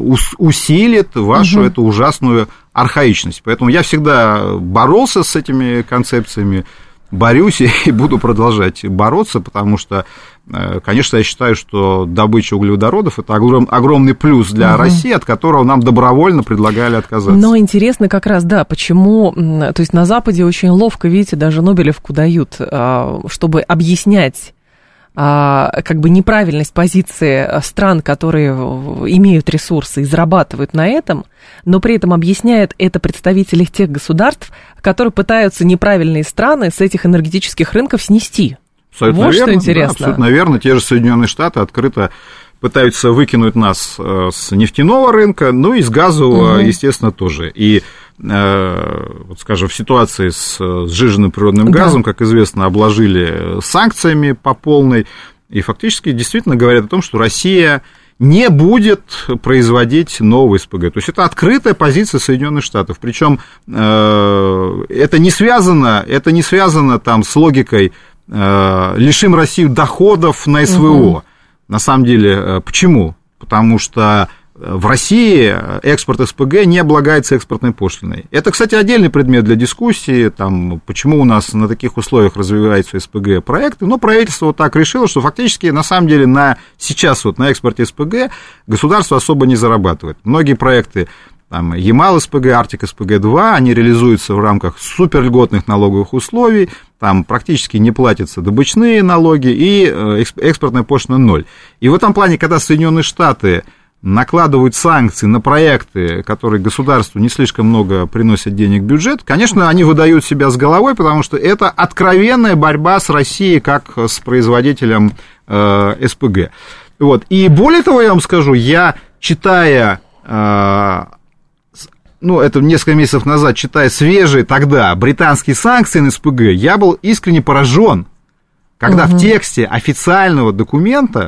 усилит вашу угу. эту ужасную архаичность, поэтому я всегда боролся с этими концепциями, борюсь и буду продолжать бороться, потому что, конечно, я считаю, что добыча углеводородов – это огром, огромный плюс для угу. России, от которого нам добровольно предлагали отказаться. Но интересно как раз, да, почему, то есть на Западе очень ловко, видите, даже Нобелевку дают, чтобы объяснять как бы неправильность позиции стран, которые имеют ресурсы и зарабатывают на этом, но при этом объясняют это представители тех государств, которые пытаются неправильные страны с этих энергетических рынков снести. Абсолютно вот верно, что интересно. Да, абсолютно верно. Те же Соединенные Штаты открыто пытаются выкинуть нас с нефтяного рынка, ну и с газового, угу. естественно, тоже. И, э, вот, скажем, в ситуации с сжиженным природным газом, да. как известно, обложили санкциями по полной, и фактически действительно говорят о том, что Россия не будет производить новые СПГ. То есть это открытая позиция Соединенных Штатов. Причем э, это не связано, это не связано там, с логикой э, лишим Россию доходов на СВО. Угу. На самом деле, почему? Потому что в России экспорт СПГ не облагается экспортной пошлиной. Это, кстати, отдельный предмет для дискуссии, там, почему у нас на таких условиях развиваются СПГ-проекты. Но правительство вот так решило, что фактически, на самом деле, на, сейчас вот на экспорте СПГ государство особо не зарабатывает. Многие проекты, там, Ямал-СПГ, Арктик-СПГ-два, они реализуются в рамках суперльготных налоговых условий, там практически не платятся добычные налоги и экспортная пошлина ноль. И в этом плане, когда Соединенные Штаты накладывают санкции на проекты, которые государству не слишком много приносят денег в бюджет, конечно, они выдают себя с головой, потому что это откровенная борьба с Россией как с производителем э, СПГ. Вот. И более того, я вам скажу, я, читая... Э, ну, это несколько месяцев назад, читая свежие тогда британские санкции на СПГ, я был искренне поражен, когда угу. в тексте официального документа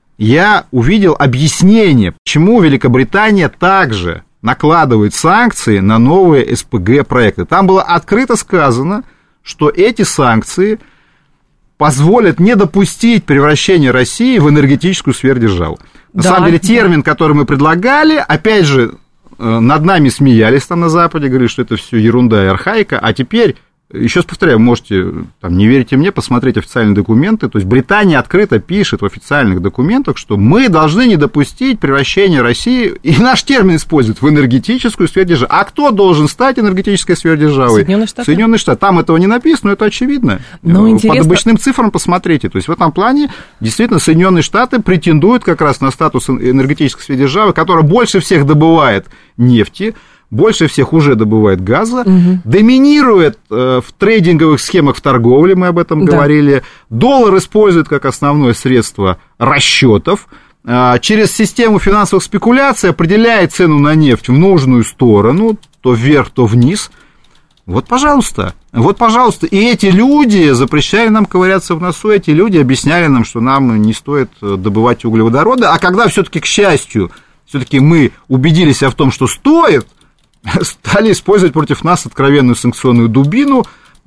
я увидел объяснение, почему Великобритания также накладывает санкции на новые СПГ-проекты. Там было открыто сказано, что эти санкции позволят не допустить превращения России в энергетическую сверхдержаву. На да, самом деле, термин, да. который мы предлагали, опять же, над нами смеялись там на Западе, говорили, что это все ерунда и архаика, а теперь, еще раз повторяю, можете, там, не верите мне, посмотреть официальные документы, то есть Британия открыто пишет в официальных документах, что мы должны не допустить превращения России, и наш термин используют, в энергетическую сверхдержаву. А кто должен стать энергетической сверхдержавой? Соединенные Штаты. Соединенные Штаты. Там этого не написано, но это очевидно. Но интересно... По обычным цифрам посмотрите. То есть в этом плане действительно Соединенные Штаты претендуют как раз на статус энергетической сверхдержавы, которая больше всех добывает нефти, больше всех уже добывает газа, угу. доминирует э, в трейдинговых схемах в торговле, мы об этом да. говорили, доллар использует как основное средство расчетов, э, через систему финансовых спекуляций определяет цену на нефть в нужную сторону, то вверх, то вниз. Вот, пожалуйста, вот, пожалуйста, и эти люди запрещали нам ковыряться в носу, эти люди объясняли нам, что нам не стоит добывать углеводороды, а когда все-таки, к счастью, все-таки мы убедились в том, что стоит, стали использовать против нас откровенную санкционную дубину,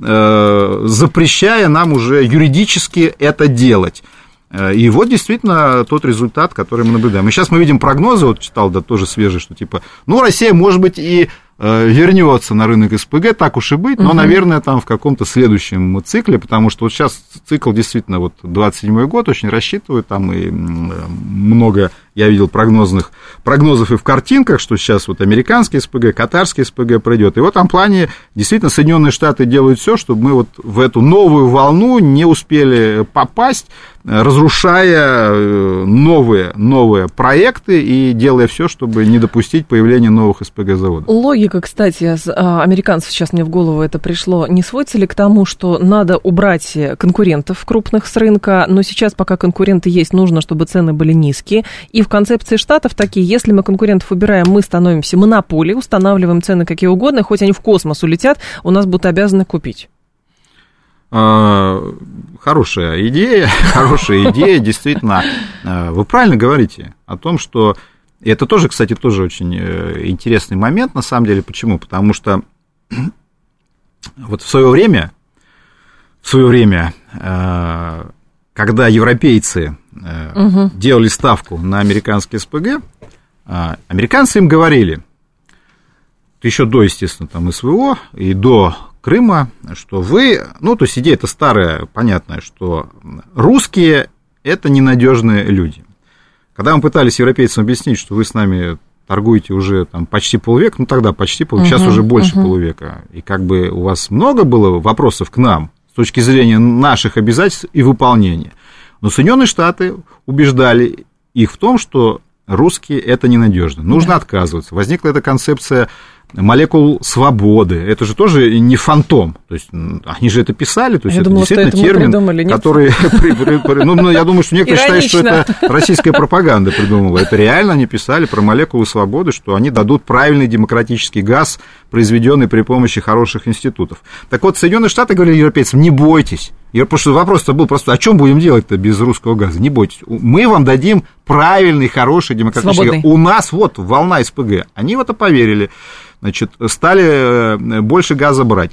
э, запрещая нам уже юридически это делать. И вот действительно тот результат, который мы наблюдаем. И сейчас мы видим прогнозы, вот читал, да, тоже свежие, что типа, ну, Россия, может быть, и э, вернется на рынок СПГ, так уж и быть, но, угу. наверное, там в каком-то следующем цикле, потому что вот сейчас цикл действительно, вот двадцать седьмой год очень рассчитывают, там и много, я видел прогнозных, прогнозов и в картинках, что сейчас вот американский СПГ, катарский СПГ пройдет. И в этом плане действительно Соединенные Штаты делают все, чтобы мы вот в эту новую волну не успели попасть, разрушая новые, новые проекты и делая все, чтобы не допустить появления новых СПГ-заводов. Логика, кстати, американцев, сейчас мне в голову это пришло, не сводится ли к тому, что надо убрать конкурентов крупных с рынка, но сейчас, пока конкуренты есть, нужно, чтобы цены были низкие, и в концепции Штатов такие, если мы конкурентов убираем, мы становимся монополией, устанавливаем цены какие угодно, хоть они в космос улетят, у нас будут обязаны купить. Хорошая идея, хорошая идея, действительно, вы правильно говорите о том, что, и это тоже, кстати, тоже очень интересный момент, на самом деле, почему, потому что вот в свое время, в свое время, когда европейцы угу. делали ставку на американские СПГ, американцы им говорили, еще до, естественно, там СВО и до Крыма, что вы, ну, то есть идея-то старая, понятная, что русские – это ненадежные люди. Когда мы пытались европейцам объяснить, что вы с нами торгуете уже там почти полвека, ну, тогда почти полвека, uh-huh, сейчас уже больше uh-huh. полувека, и как бы у вас много было вопросов к нам с точки зрения наших обязательств и выполнения. Но Соединенные Штаты убеждали их в том, что русские это ненадежно, нужно да. отказываться. Возникла эта концепция молекул свободы. Это же тоже не фантом. То есть они же это писали, то есть я это думала, действительно это термин, который... Ну, я думаю, что некоторые считают, что это российская пропаганда придумала. Это реально они писали про молекулы свободы, что они дадут правильный демократический газ, произведенный при помощи хороших институтов. Так вот, Соединенные Штаты говорили европейцам, не бойтесь. Потому что вопрос-то был просто, о чем будем делать-то без русского газа? Не бойтесь. Мы вам дадим правильный, хороший демократический газ. У нас вот волна СПГ. Они в это поверили. Значит, стали больше газа брать.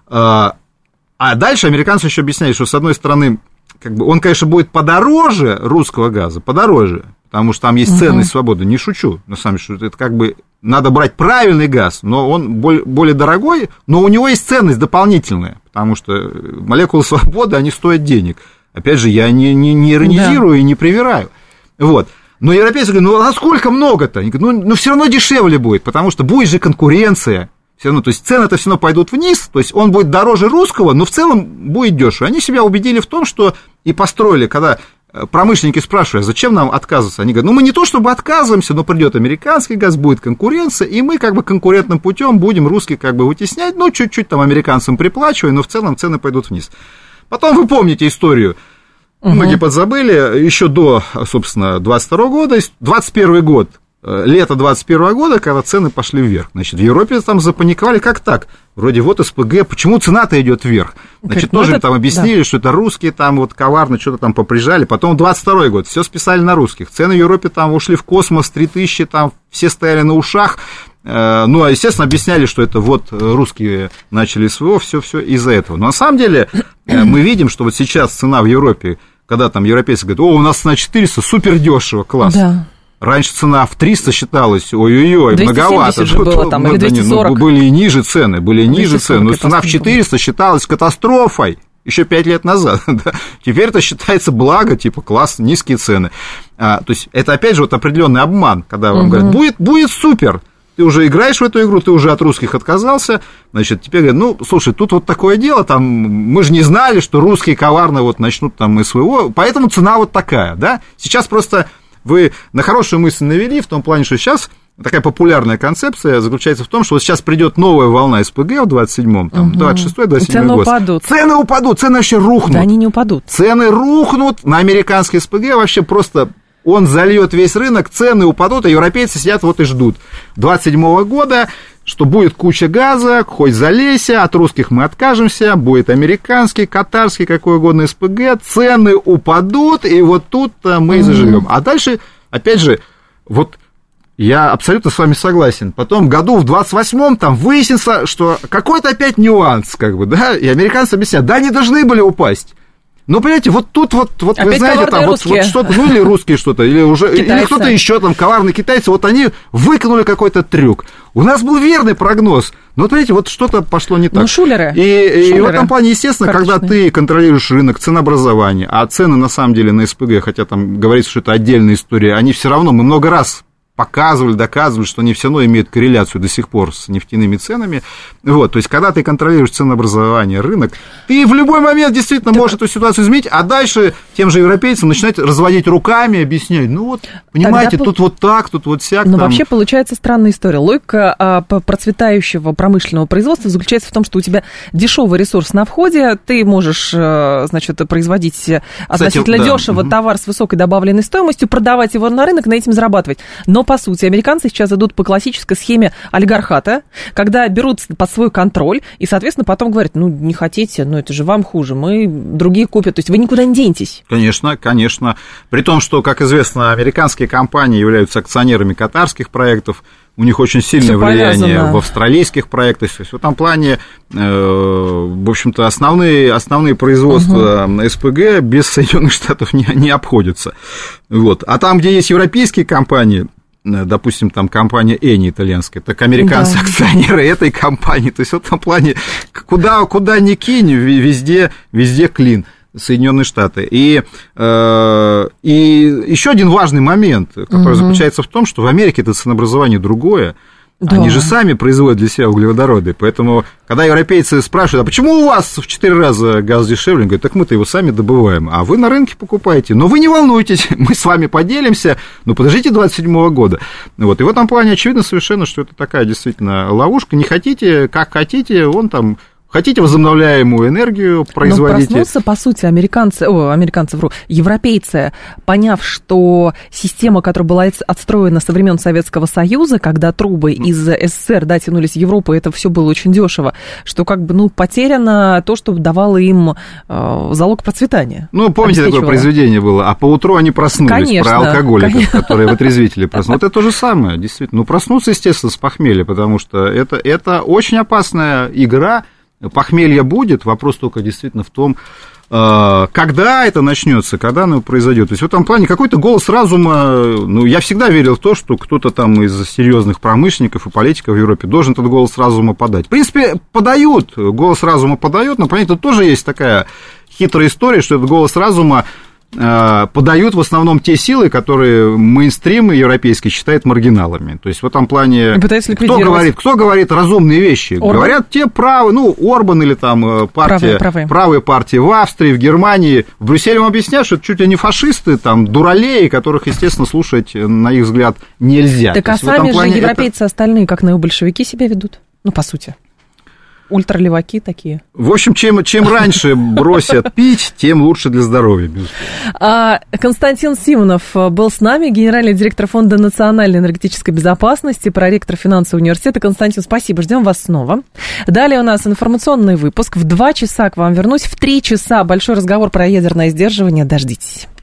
А дальше американцы еще объясняли, что, с одной стороны, как бы он, конечно, будет подороже русского газа, подороже, потому что там есть uh-huh. ценность свободы. Не шучу, на самом деле, что это как бы надо брать правильный газ, но он более, более дорогой, но у него есть ценность дополнительная, потому что молекулы свободы, они стоят денег. Опять же, я не, не, не иронизирую да. и не привираю. Вот. Но европейцы говорят, ну, а сколько много-то? Они говорят, ну, ну, все равно дешевле будет, потому что будет же конкуренция. Все равно, то есть цены-то все равно пойдут вниз, то есть он будет дороже русского, но в целом будет дешево. Они себя убедили в том, что и построили, когда промышленники спрашивают, зачем нам отказываться? Они говорят, ну, мы не то чтобы отказываемся, но придет американский газ, будет конкуренция, и мы как бы конкурентным путем будем русских как бы вытеснять, ну, чуть-чуть там американцам приплачивая, но в целом цены пойдут вниз. Потом вы помните историю. Угу. Многие подзабыли, еще до, собственно, двадцать второго года, двадцать первый год, лето двадцать первого года, когда цены пошли вверх. Значит, в Европе там запаниковали, как так? Вроде вот СПГ, почему цена-то идет вверх? Значит, тоже это, там объяснили, да. что это русские там вот коварно что-то там поприжали. Потом двадцать второй год, все списали на русских. Цены в Европе там ушли в космос, три тысячи, там все стояли на ушах. Ну, а, естественно, объясняли, что это вот русские начали СВО, все-все из-за этого. Но на самом деле мы видим, что вот сейчас цена в Европе, когда там европейцы говорят, о, у нас цена четыреста, супер дешево, класс. Да. Раньше цена в триста считалась, ой-ой-ой, многовато. Же было, там, или двести сорок. Ну, были и ниже цены, были и ниже цены. Но цена в четыреста считалась катастрофой еще пять лет назад. Да. Теперь это считается благо, типа, класс, низкие цены. А, то есть это, опять же, вот определенный обман, когда вам угу. говорят, будет, будет супер. Ты уже играешь в эту игру, ты уже от русских отказался, значит, теперь говорят, ну, слушай, тут вот такое дело, там, мы же не знали, что русские коварно вот начнут там СВО, поэтому цена вот такая, да? Сейчас просто вы на хорошую мысль навели, в том плане, что сейчас такая популярная концепция заключается в том, что вот сейчас придет новая волна СПГ в двадцать седьмом, там, угу. двадцать шестой двадцать седьмой год. Цены упадут. Цены упадут, цены вообще рухнут. Да, они не упадут. Цены рухнут, на американский СПГ вообще просто... Он зальет весь рынок, цены упадут, а европейцы сидят вот и ждут. двадцать седьмого года, что будет куча газа, хоть залейся, от русских мы откажемся, будет американский, катарский, какой угодно СПГ, цены упадут, и вот тут мы и заживем. А дальше, опять же, вот я абсолютно с вами согласен. Потом году в двадцать восьмом там выяснится, что какой-то опять нюанс, как бы, да, и американцы объясняют, да, они должны были упасть. Ну, понимаете, вот тут вот, вот вы знаете, там вот, вот что-то, ну, или русские что-то, или уже, или кто-то еще там, коварные китайцы, вот они выкинули какой-то трюк. У нас был верный прогноз, но, вот, видите, вот что-то пошло не так. Ну, шулеры. И, шулеры. И в этом плане, естественно, карточные. Когда ты контролируешь рынок, ценообразование, а цены, на самом деле, на СПГ, хотя там говорится, что это отдельная история, они все равно, мы много раз показывали, доказывали, что они все равно имеют корреляцию до сих пор с нефтяными ценами. Вот, то есть, когда ты контролируешь ценообразование, рынок, ты в любой момент действительно так... можешь эту ситуацию изменить, а дальше тем же европейцам начинать разводить руками, объяснять, ну вот, понимаете, Тогда... тут вот так, тут вот сяк. Но там... вообще получается странная история. Логика а, процветающего промышленного производства заключается в том, что у тебя дешевый ресурс на входе, ты можешь, значит, производить относительно Кстати, да. дешево угу. товар с высокой добавленной стоимостью, продавать его на рынок, на этим зарабатывать. Но по сути, американцы сейчас идут по классической схеме олигархата, когда берут под свой контроль и, соответственно, потом говорят, ну, не хотите, ну, это же вам хуже, мы другие купят, то есть вы никуда не денетесь. Конечно, конечно. При том, что, как известно, американские компании являются акционерами катарских проектов, у них очень сильное Всё влияние повязано. В австралийских проектах. То есть в этом плане, э, в общем-то, основные, основные производства угу. СПГ без Соединенных Штатов не, не обходятся. Вот. А там, где есть европейские компании, допустим, там компания Eni итальянская, так американцы да. акционеры этой компании. То есть в этом плане, куда, куда ни кинь, везде, везде клин. Соединенные Штаты. И, э, и еще один важный момент, который угу. заключается в том, что в Америке это ценообразование другое. Да. Они же сами производят для себя углеводороды. Поэтому, когда европейцы спрашивают, а почему у вас в четыре раза газ дешевле? Они говорят, так мы-то его сами добываем, а вы на рынке покупаете. Но вы не волнуйтесь, мы с вами поделимся, но подождите двадцать седьмого года. Вот. И в этом плане очевидно совершенно, что это такая действительно ловушка. Не хотите, как хотите, он там... Хотите возобновляемую энергию производите? Но проснутся, по сути, американцы, о, американцы, вру, европейцы, поняв, что система, которая была отстроена со времен Советского Союза, когда трубы из СССР, да, тянулись в Европу, это все было очень дешево, что как бы, ну, потеряно то, что давало им э, залог процветания. Ну, помните, такое произведение было, а поутру они проснулись, конечно, про алкоголиков, конечно, которые вытрезвители проснулись. Вот это то же самое, действительно. Ну, проснуться, естественно, с похмелья, потому что это, это очень опасная игра. Похмелье будет, вопрос только действительно в том, когда это начнется, когда оно произойдет. То есть в этом плане какой-то голос разума, ну, я всегда верил в то, что кто-то там из серьезных промышленников и политиков в Европе должен этот голос разума подать. В принципе, подают, голос разума подают, но, понимаете, тут тоже есть такая хитрая история, что этот голос разума подают в основном те силы, которые мейнстрим европейский считает маргиналами. То есть в этом плане кто говорит, кто говорит разумные вещи? Орбан? Говорят те правые, ну, Орбан или там партия, правые, правые. правые партии в Австрии, в Германии. В Брюсселе вам объясняют, что это чуть ли не фашисты, там, дуралеи, которых, естественно, слушать, на их взгляд, нельзя. Так а сами же европейцы это... остальные, как необольшевики, себя ведут? Ну, по сути. Ультралеваки такие. В общем, чем, чем раньше бросят пить, тем лучше для здоровья, безусловно. Константин Симонов был с нами, генеральный директор Фонда национальной энергетической безопасности, проректор финансового университета. Константин, спасибо, ждем вас снова. Далее у нас информационный выпуск. В два часа к вам вернусь, в три часа большой разговор про ядерное сдерживание. Дождитесь.